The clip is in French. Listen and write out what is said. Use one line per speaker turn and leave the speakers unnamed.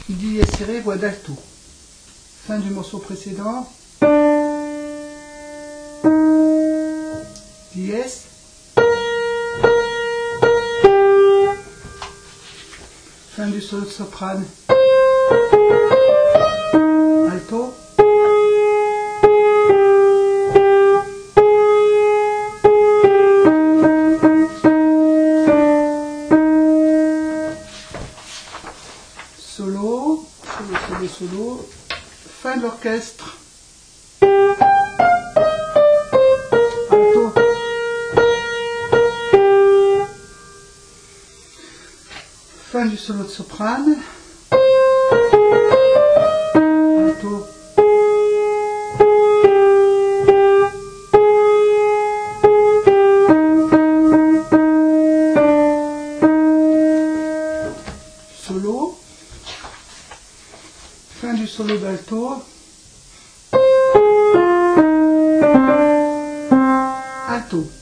Di serré, voix d'alto. Fin du morceau précédent. Dièse. Fin du solo de soprane. Alto. Solo, solo, fin de l'orchestre. Alto. Fin du solo de soprane. Alto. Solo. Fin du solo d'alto. Alto.